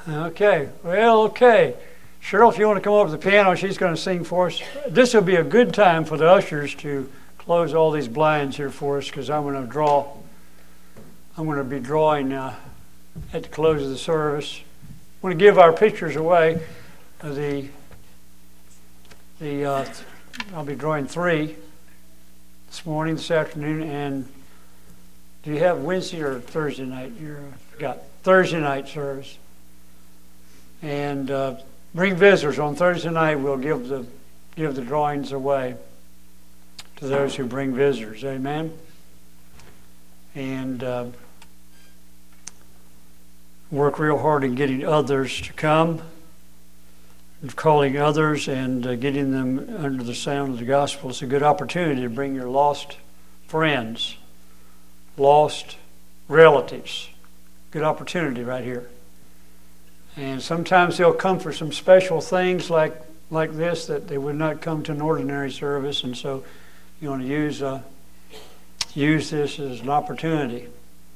Okay. Well, okay. Cheryl, if you want to come over to the piano, she's going to sing for us. This will be a good time for the ushers to close all these blinds here for us, because I'm going to be drawing at the close of the service. I want to give our pictures away. I'll be drawing 3 this afternoon, and do you have Wednesday or Thursday night? You've got Thursday night service. And bring visitors on Thursday night. We'll give the drawings away to those who bring visitors. Amen. And work real hard in getting others to come, and calling others and getting them under the sound of the gospel. It's a good opportunity to bring your lost friends, lost relatives. Good opportunity right here. And sometimes they'll come for some special things like this that they would not come to an ordinary service, and so you want to use this as an opportunity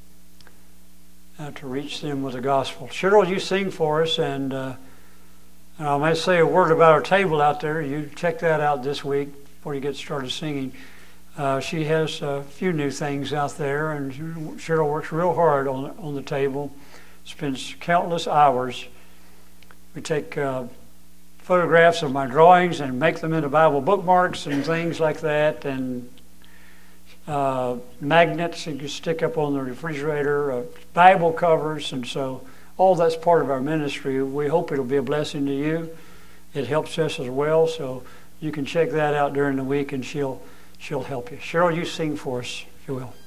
to reach them with the gospel. Cheryl, you sing for us, and I might say a word about our table out there. You check that out this week before you get started singing. She has a few new things out there, and Cheryl works real hard on the table. Spends countless hours. We take photographs of my drawings and make them into Bible bookmarks and things like that, and magnets you can stick up on the refrigerator, Bible covers, and so all that's part of our ministry. We hope it'll be a blessing to you. It helps us as well, so you can check that out during the week, and she'll help you. Cheryl, you sing for us, if you will.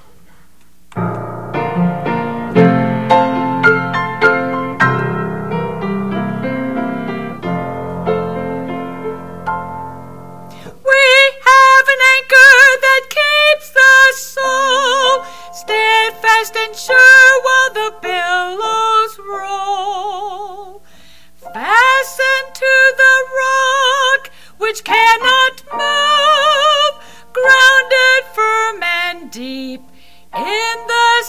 Steadfast and sure while the billows roll, fastened to the rock which cannot move, grounded firm and deep in the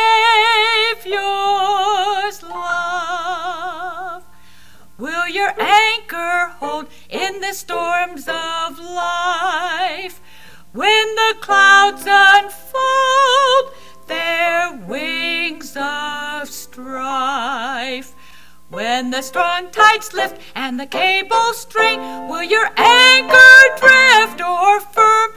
Savior's love. Will your anchor hold in the storms of life, when the clouds unfold their wings of strife? When the strong tides lift and the cables string, will your anchor drift or firm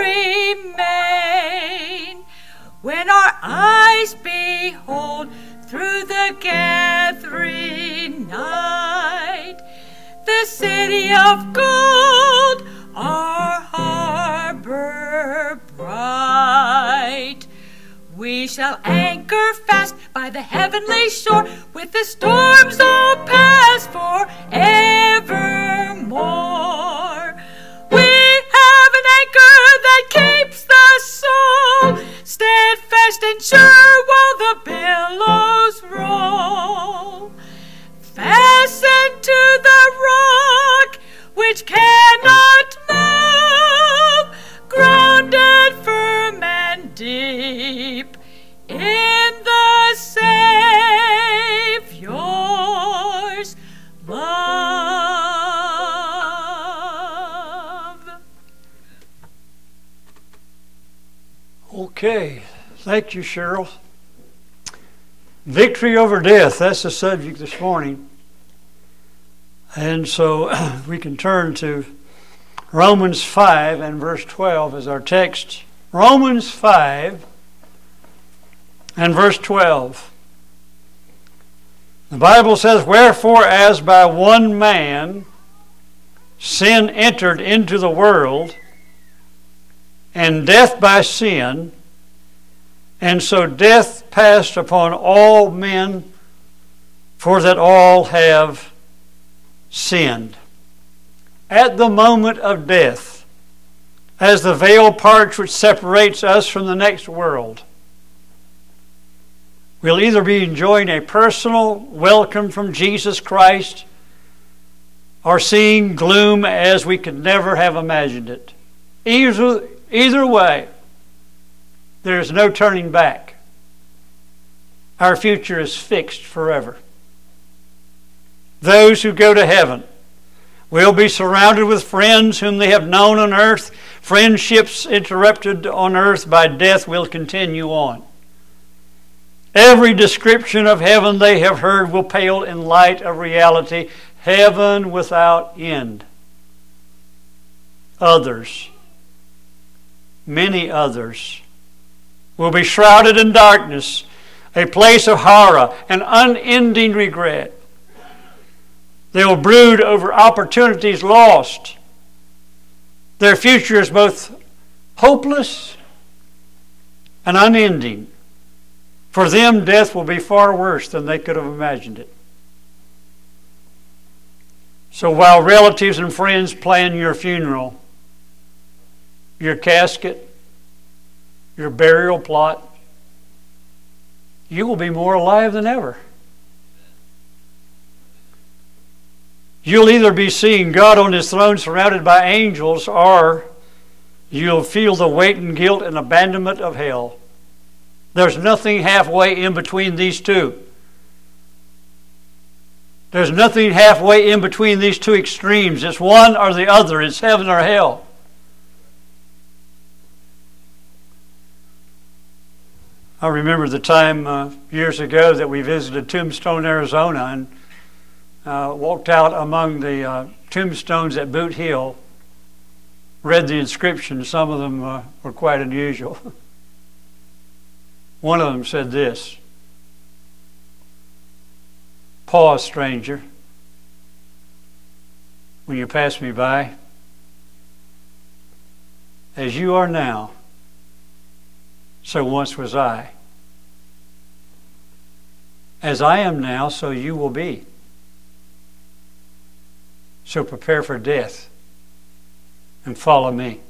remain? When our eyes behold through the gathering night the city of gold, our harbor bright, we shall anchor fast by the heavenly shore, with the storms all pass forevermore. We have an anchor that keeps the soul steadfast and sure while the billows roll, fastened to the rock which cannot move, grounded firm and deep in the Savior's love. Okay, thank you, Cheryl. Victory over death, that's the subject this morning. And so we can turn to Romans 5 and verse 12 as our text. Romans 5 and verse 12. The Bible says, "Wherefore, as by one man sin entered into the world, and death by sin, and so death passed upon all men, for that all have sinned." At the moment of death, as the veil parts which separates us from the next world, we'll either be enjoying a personal welcome from Jesus Christ, or seeing gloom as we could never have imagined it. Either way, there's no turning back. Our future is fixed forever. those who go to heaven will be surrounded with friends whom they have known on earth. Friendships interrupted on earth by death will continue on. Every description of heaven they have heard will pale in light of reality. Heaven without end. Others, many others, will be shrouded in darkness, a place of horror and unending regret. They will brood over opportunities lost. Their future is both hopeless and unending. For them, death will be far worse than they could have imagined it. So while relatives and friends plan your funeral, your casket, your burial plot, you will be more alive than ever. You'll either be seeing God on His throne surrounded by angels, or you'll feel the weight and guilt and abandonment of hell. There's nothing halfway in between these two. There's nothing halfway in between these two extremes. It's one or the other. It's heaven or hell. I remember the time years ago that we visited Tombstone, Arizona, and walked out among the tombstones at Boot Hill, read the inscriptions. Some of them were quite unusual. One of them said this: "Pause, stranger, when you pass me by. As you are now, so once was I. As I am now, so you will be. So prepare for death and follow me."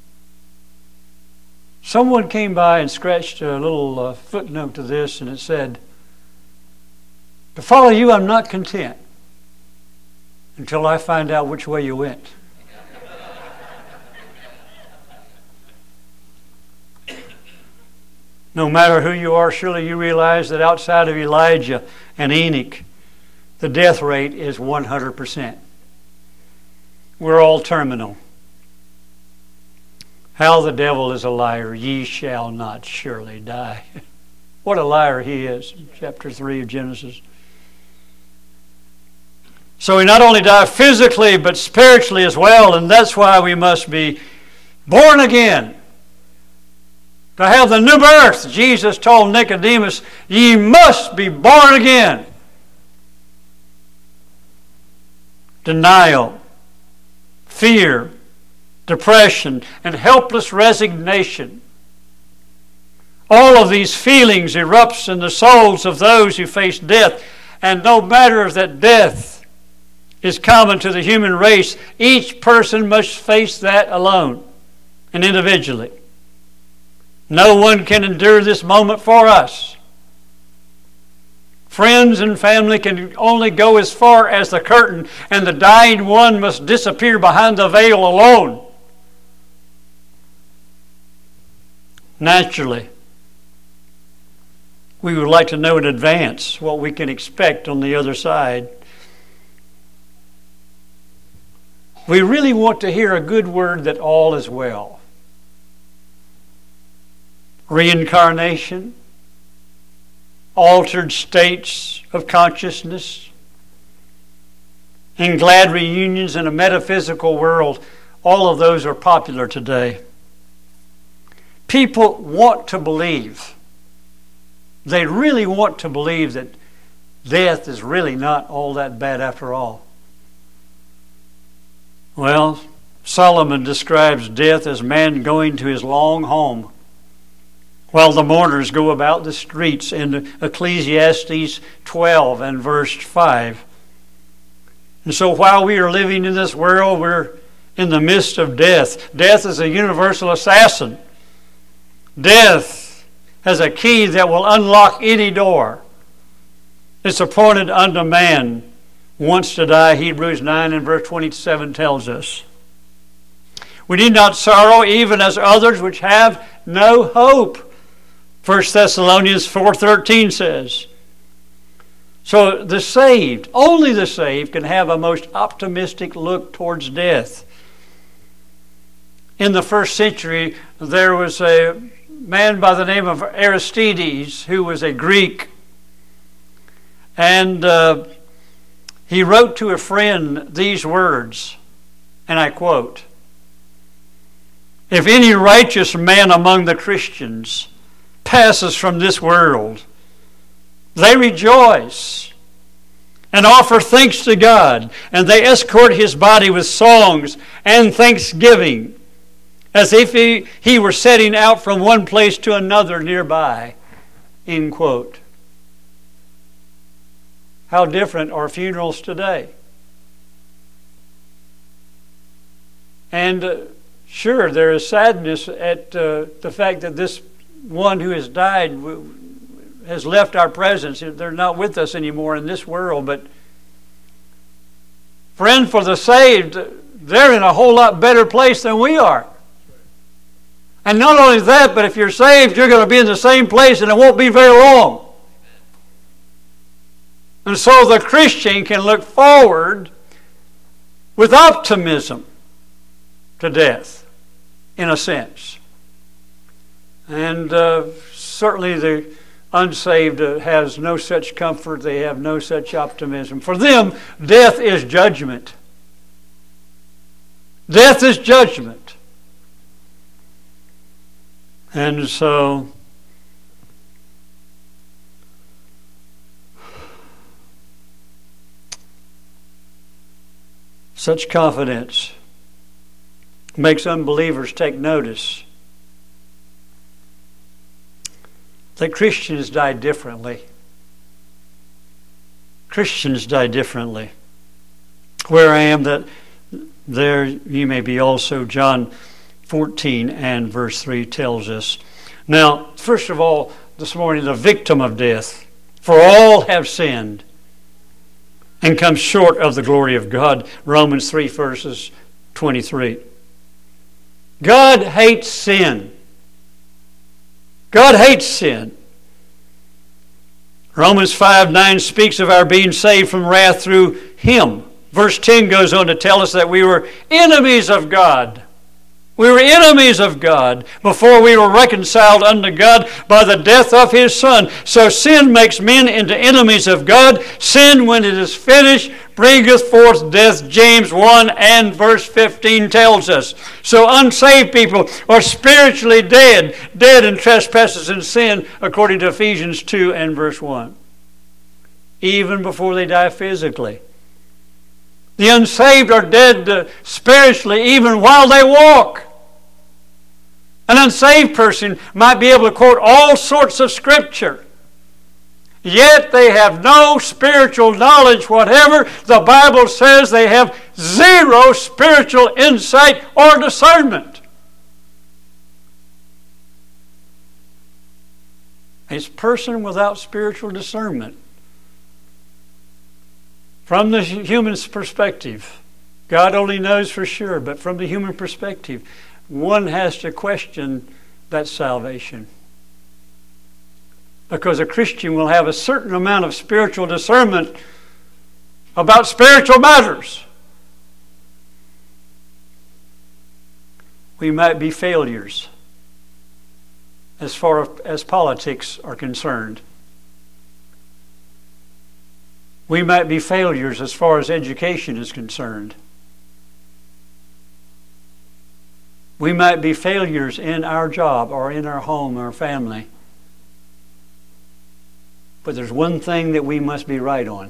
Someone came by and scratched a little footnote to this, and it said, "To follow you, I'm not content until I find out which way you went." No matter who you are, surely you realize that outside of Elijah and Enoch, the death rate is 100%. We're all terminal. How the devil is a liar. Ye shall not surely die. What a liar he is. Chapter 3 of Genesis. So we not only die physically, but spiritually as well. And that's why we must be born again. To have the new birth, Jesus told Nicodemus, ye must be born again. Denial, fear, depression, and helpless resignation. All of these feelings erupts in the souls of those who face death. And no matter that death is common to the human race, each person must face that alone and individually. No one can endure this moment for us. Friends and family can only go as far as the curtain, and the dying one must disappear behind the veil alone. Naturally, we would like to know in advance what we can expect on the other side. We really want to hear a good word that all is well. Reincarnation, altered states of consciousness, and glad reunions in a metaphysical world, all of those are popular today. People want to believe. They really want to believe that death is really not all that bad after all. Well, Solomon describes death as man going to his long home, while the mourners go about the streets in Ecclesiastes 12 and verse 5. And so while we are living in this world, we're in the midst of death. Death is a universal assassin. Death has a key that will unlock any door. It's appointed unto man once to die, Hebrews 9 and verse 27 tells us. We need not sorrow even as others which have no hope. 1 Thessalonians 4:13 says. So the saved, only the saved, can have a most optimistic look towards death. In the first century, there was a man by the name of Aristides who was a Greek. And he wrote to a friend these words, and I quote, "If any righteous man among the Christians passes from this world, they rejoice and offer thanks to God, and they escort his body with songs and thanksgiving, as if he were setting out from one place to another nearby." End quote. How different are funerals today? And sure, there is sadness at the fact that this one who has died has left our presence. They're not with us anymore in this world. But friend, for the saved, they're in a whole lot better place than we are. And not only that, but if you're saved, you're going to be in the same place and it won't be very long. And so the Christian can look forward with optimism to death, in a sense. And certainly the unsaved has no such comfort. They have no such optimism. For them, death is judgment. Death is judgment. And so such confidence makes unbelievers take notice that Christians die differently. Christians die differently. Where I am, that there you may be also. John 14 and verse 3 tells us. Now, first of all, this morning, the victim of death. For all have sinned and come short of the glory of God. Romans 3 verses 23. God hates sin. God hates sin. Romans 5:9 speaks of our being saved from wrath through Him. Verse 10 goes on to tell us that we were enemies of God. We were enemies of God before we were reconciled unto God by the death of His Son. So sin makes men into enemies of God. Sin, when it is finished, bringeth forth death. James 1 and verse 15 tells us. So unsaved people are spiritually dead in trespasses and sin, according to Ephesians 2 and verse 1. Even before they die physically. The unsaved are dead spiritually even while they walk. An unsaved person might be able to quote all sorts of Scripture, yet they have no spiritual knowledge whatever. The Bible says they have zero spiritual insight or discernment. A person without spiritual discernment. From the human perspective, God only knows for sure, but from the human perspective, one has to question that salvation. Because a Christian will have a certain amount of spiritual discernment about spiritual matters. We might be failures as far as politics are concerned. We might be failures as far as education is concerned. We might be failures in our job or in our home or family. But there's one thing that we must be right on.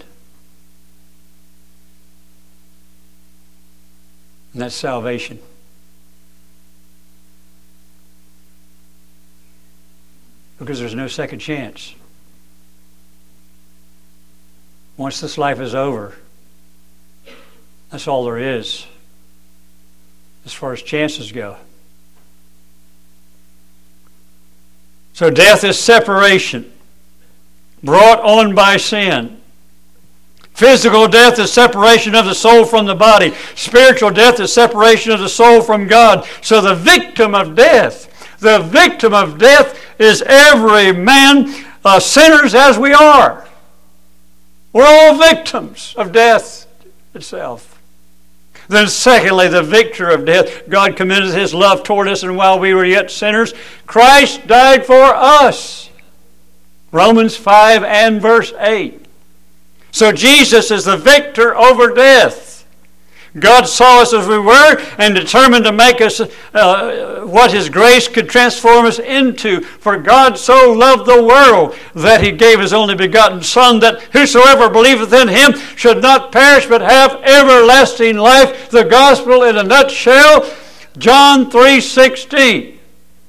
And that's salvation. Because there's no second chance. Once this life is over, that's all there is as far as chances go. So death is separation brought on by sin. Physical death is separation of the soul from the body. Spiritual death is separation of the soul from God. So the victim of death is every man, sinners as we are. We're all victims of death itself. Then secondly, the victor of death. God commended His love toward us, and while we were yet sinners, Christ died for us. Romans 5 and verse 8. So Jesus is the victor over death. God saw us as we were and determined to make us what His grace could transform us into. For God so loved the world that He gave His only begotten Son, that whosoever believeth in Him should not perish but have everlasting life. The gospel in a nutshell, John 3:16.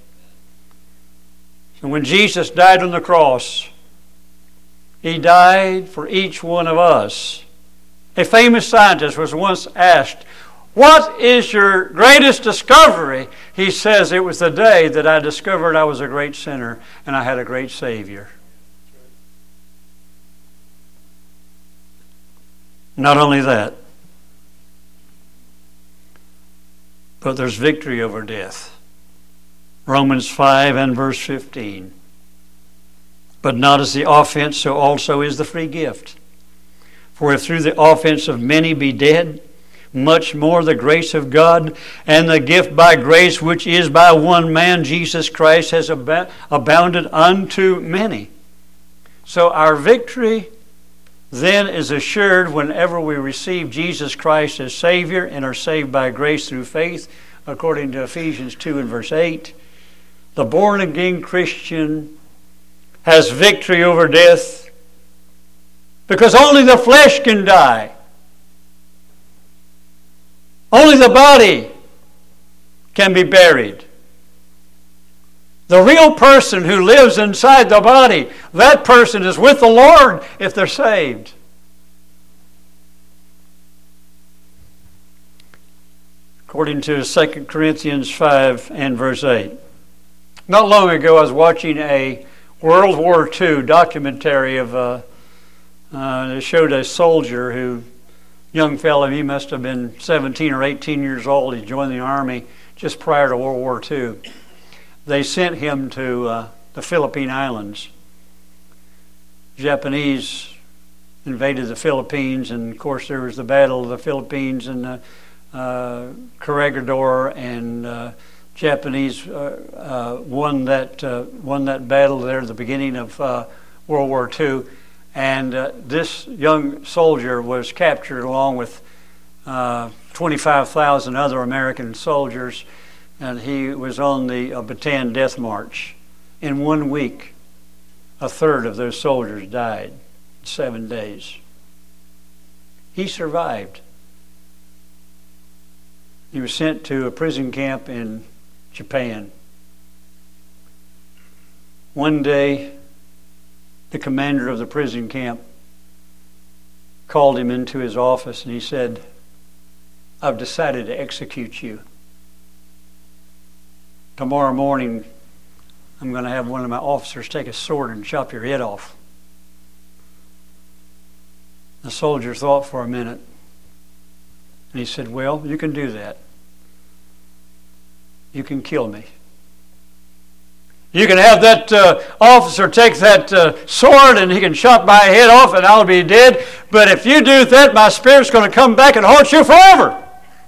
And when Jesus died on the cross, He died for each one of us. A famous scientist was once asked, "What is your greatest discovery?" He says, "It was the day that I discovered I was a great sinner and I had a great Savior." Not only that, but there's victory over death. Romans 5 and verse 15. But not as the offense, so also is the free gift. For if through the offense of many be dead, much more the grace of God and the gift by grace, which is by one man, Jesus Christ, has abounded unto many. So our victory then is assured whenever we receive Jesus Christ as Savior and are saved by grace through faith, according to Ephesians 2 and verse 8. The born-again Christian has victory over death, because only the flesh can die. Only the body can be buried. The real person who lives inside the body, that person is with the Lord if they're saved. According to 2 Corinthians 5 and verse 8. Not long ago I was watching a World War II documentary of they showed a soldier who, young fellow, he must have been 17 or 18 years old. He joined the Army just prior to World War II. They sent him to the Philippine Islands. Japanese invaded the Philippines, and of course there was the Battle of the Philippines and Corregidor, and Japanese won that battle there at the beginning of World War II. And this young soldier was captured along with 25,000 other American soldiers, and he was on the Bataan Death March. In 1 week, a third of those soldiers died in 7 days. He survived. He was sent to a prison camp in Japan. One day, the commander of the prison camp called him into his office and he said, "I've decided to execute you. Tomorrow morning, I'm going to have one of my officers take a sword and chop your head off." The soldier thought for a minute and he said, "Well, you can do that. You can kill me. You can have that officer take that sword and he can chop my head off and I'll be dead. But if you do that, my spirit's going to come back and haunt you forever."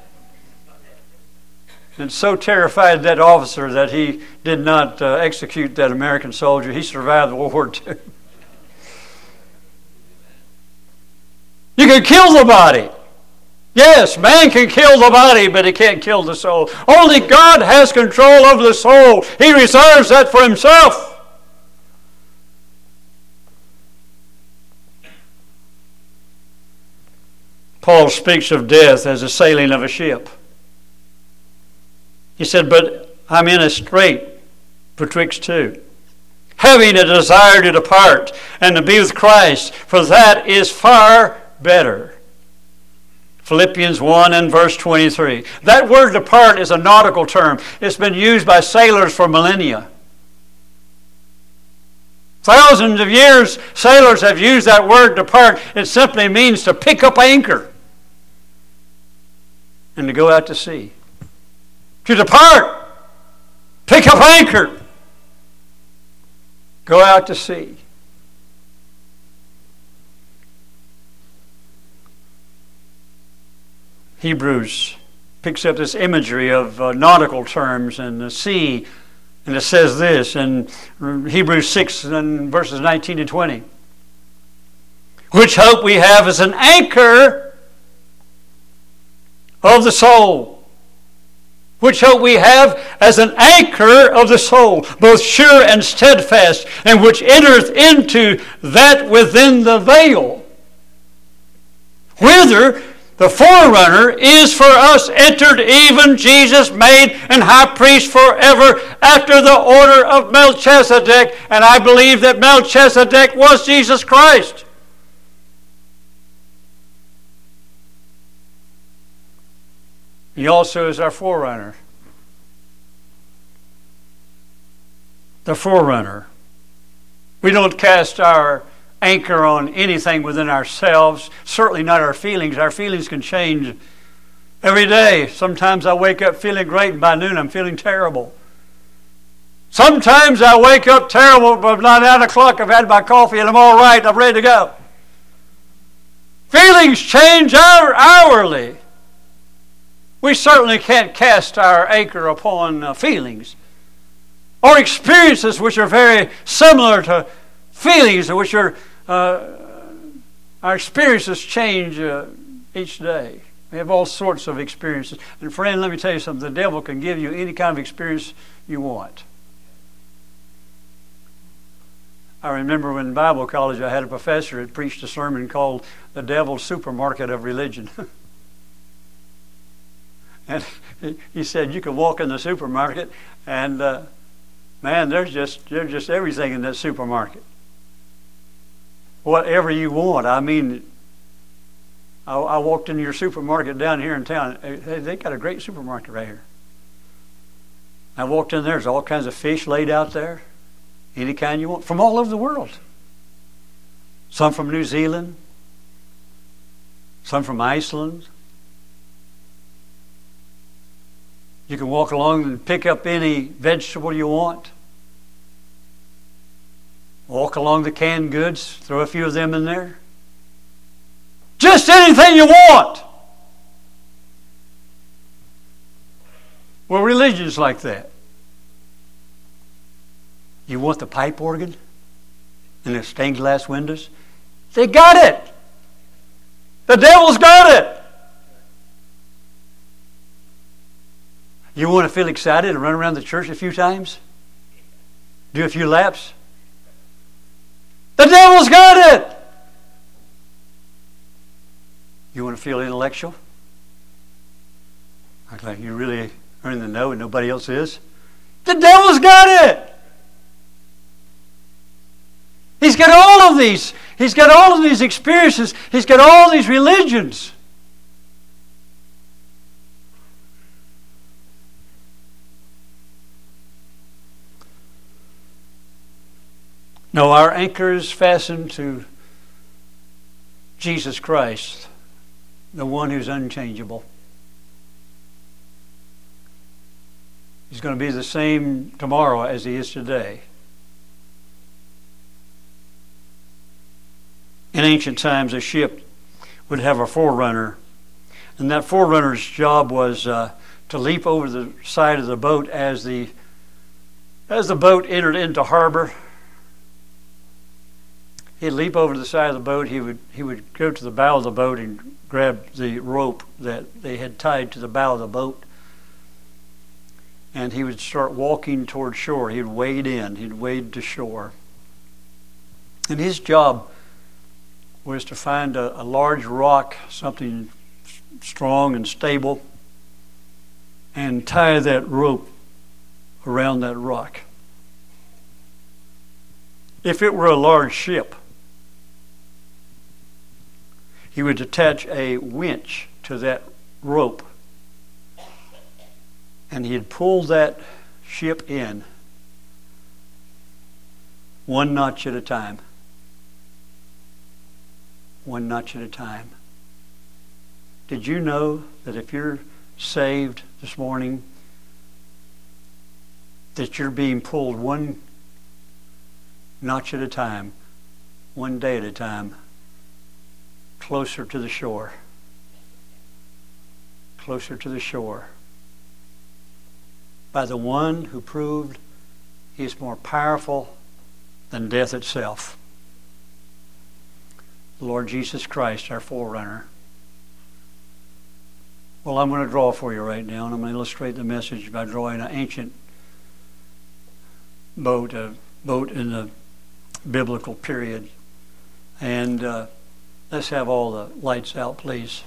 And so terrified that officer that he did not execute that American soldier. He survived World War II. You can kill the body. Yes, man can kill the body, but he can't kill the soul. Only God has control over the soul. He reserves that for Himself. Paul speaks of death as a sailing of a ship. He said, "But I'm in a strait betwixt two, having a desire to depart and to be with Christ, for that is far better." Philippians 1 and verse 23. That word depart is a nautical term. It's been used by sailors for millennia. Thousands of years, sailors have used that word depart. It simply means to pick up anchor and to go out to sea. To depart, pick up anchor, go out to sea. Hebrews picks up this imagery of nautical terms and the sea, and it says this in Hebrews 6 and verses 19 and 20. Which hope we have as an anchor of the soul. Which hope we have as an anchor of the soul, both sure and steadfast, and which entereth into that within the veil, whither the forerunner is for us entered, even Jesus made an high priest forever after the order of Melchizedek. And I believe that Melchizedek was Jesus Christ. He also is our forerunner. The forerunner. We don't cast our anchor on anything within ourselves, certainly not our feelings. Our feelings can change every day. Sometimes I wake up feeling great, and by noon I'm feeling terrible. Sometimes I wake up terrible, but by 9 o'clock I've had my coffee and I'm all right, I'm ready to go. Feelings change hourly. We certainly can't cast our anchor upon feelings or experiences which are very similar to feelings, which are our experiences change each day. We have all sorts of experiences. And friend, let me tell you something. The devil can give you any kind of experience you want. I remember when in Bible college I had a professor that preached a sermon called The Devil's Supermarket of Religion. And he said you can walk in the supermarket and man, there's just everything in that supermarket. Whatever you want. I mean, I walked into your supermarket down here in town. They got a great supermarket right here. I walked in there. There's all kinds of fish laid out there. Any kind you want. From all over the world. Some from New Zealand. Some from Iceland. You can walk along and pick up any vegetable you want. Walk along the canned goods, throw a few of them in there. Just anything you want. Well, religion's like that. You want the pipe organ and the stained glass windows? They got it. The devil's got it. You want to feel excited and run around the church a few times? Do a few laps? The devil's got it! You want to feel intellectual? Like you really are in the know and nobody else is? The devil's got it! He's got all of these. He's got all of these experiences. He's got all these religions. No, our anchor is fastened to Jesus Christ, the one who's unchangeable. He's going to be the same tomorrow as he is today. In ancient times, a ship would have a forerunner, and that forerunner's job was to leap over the side of the boat as the boat entered into harbor. He'd leap over the side of the boat. He would go to the bow of the boat and grab the rope that they had tied to the bow of the boat. And he would start walking toward shore. He'd wade in. He'd wade to shore. And his job was to find a large rock, something strong and stable, and tie that rope around that rock. If it were a large ship, he would attach a winch to that rope, and he'd pull that ship in one notch at a time. One notch at a time. Did you know that if you're saved this morning, that you're being pulled one notch at a time, one day at a time, closer to the shore? closer to the shore by the one who proved he is more powerful than death itself. The Lord Jesus Christ, our forerunner. Well, I'm going to draw for you right now, and I'm going to illustrate the message by drawing an ancient boat, a boat in the biblical period. And let's have all the lights out, please.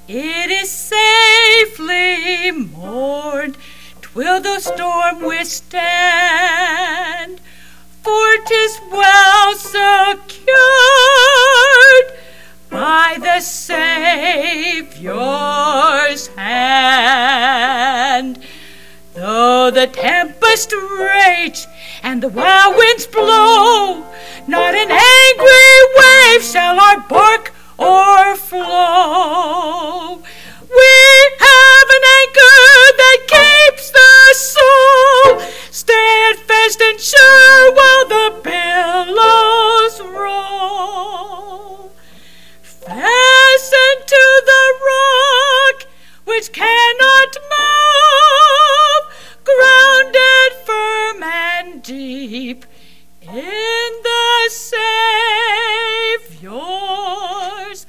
it is safely moored, 'twill the storm withstand, for 'tis well secured by the Savior's hand. Though the tempest rage and the wild winds blow, not an angry wave shall our bark o'erflow. We have an anchor that keeps the soul steadfast and sure while the billows roll. Fastened to the rock which cannot move, grounded firm and deep in the Savior's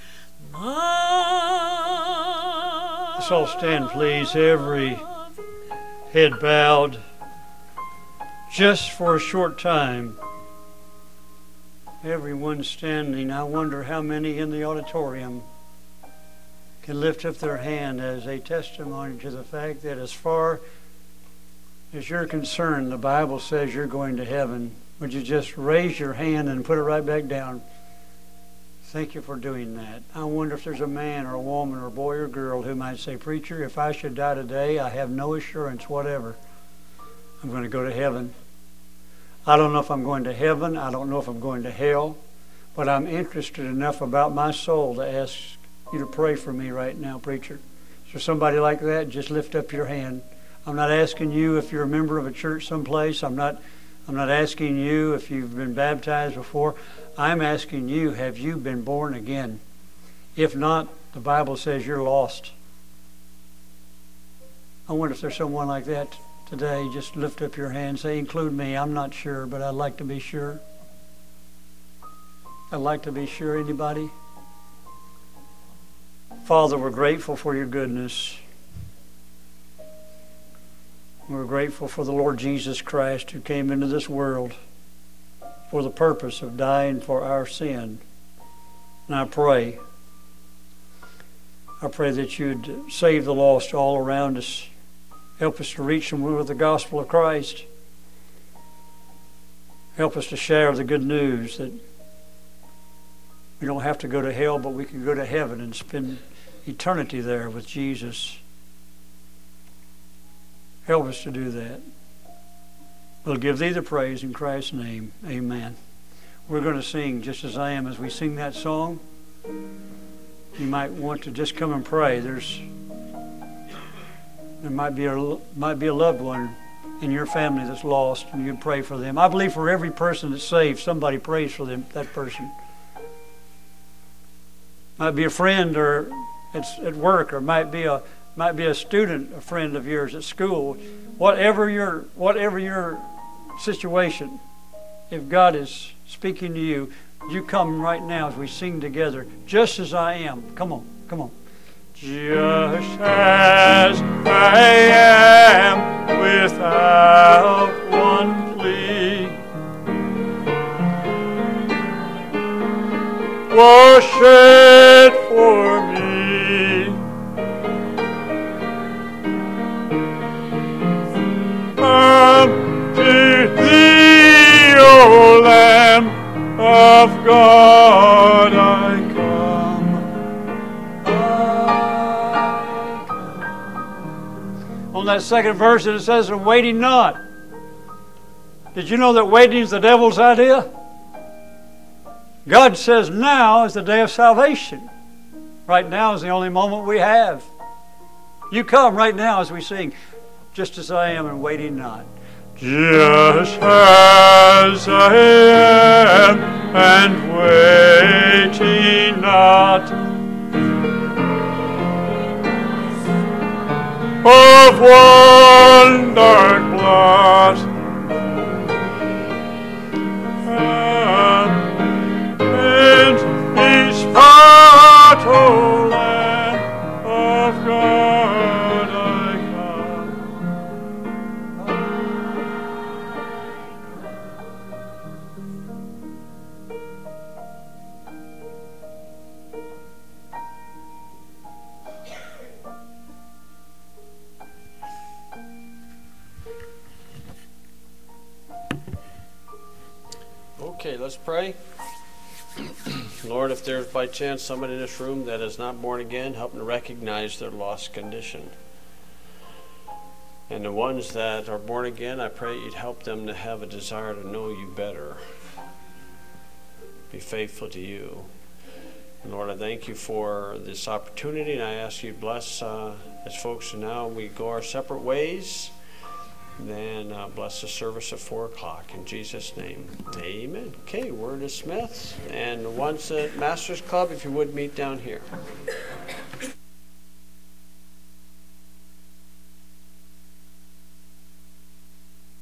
love. Let's all stand, please, every head bowed, just for a short time. Everyone standing. I wonder how many in the auditorium can lift up their hand as a testimony to the fact that as far as you're concerned, the Bible says you're going to heaven. Would you just raise your hand and put it right back down? Thank you for doing that. I wonder if there's a man or a woman or a boy or girl who might say, "Preacher, if I should die today, I have no assurance whatever I'm going to go to heaven. I don't know if I'm going to heaven. I don't know if I'm going to hell. But I'm interested enough about my soul to ask you to pray for me right now, preacher." Is there somebody like that? Just lift up your hand. I'm not asking you if you're a member of a church someplace. I'm not asking you if you've been baptized before. I'm asking you, have you been born again? If not, the Bible says you're lost. I wonder if there's someone like that today. Just lift up your hand. Say, include me. I'm not sure, but I'd like to be sure. I'd like to be sure. Anybody? Father, we're grateful for your goodness. We're grateful for the Lord Jesus Christ who came into this world for the purpose of dying for our sin. And I pray that you'd save the lost all around us. Help us to reach them with the gospel of Christ. Help us to share the good news that we don't have to go to hell, but we can go to heaven and spend eternity there with Jesus. Help us to do that. We'll give thee the praise in Christ's name. Amen. We're going to sing Just As I Am. As we sing that song, you might want to just come and pray. There might be a loved one in your family that's lost, and you pray for them. I believe for every person that's saved, somebody prays for them, that person. Might be a friend or it's at work, or might be a student, a friend of yours at school. Whatever your situation, if God is speaking to you, you come right now as we sing together. Just as I am. Come on, come on. Just as I am, without one plea, was shed for me. Come to thee, O Lamb of God, I come. On that second verse it says, "And waiting not." Did you know that waiting is the devil's idea? God says now is the day of salvation. Right now is the only moment we have. You come right now as we sing, "Just as I am and waiting not." Just as I am and waiting not of one dark blot, and each spot, O Lamb of God, I come. let's pray. Lord, if there's by chance somebody in this room that is not born again, help them to recognize their lost condition. And the ones that are born again, I pray you'd help them to have a desire to know you better. Be faithful to you. And Lord, I thank you for this opportunity, and I ask you to bless as folks now we go our separate ways. Then bless the service at 4 o'clock. In Jesus' name, amen. Okay, we're dismissed. And once at Masters Club, if you would meet down here.